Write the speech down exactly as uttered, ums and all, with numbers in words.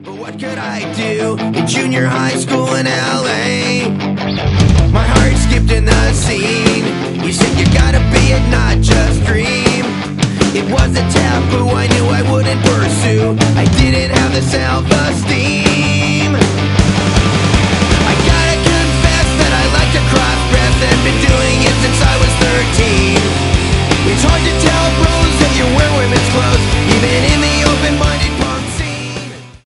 But what could I do in junior high school in L A? My heart skipped in the scene. You said you gotta be it, not just dream. It was a taboo I knew I wouldn't pursue. I didn't have the self-esteem.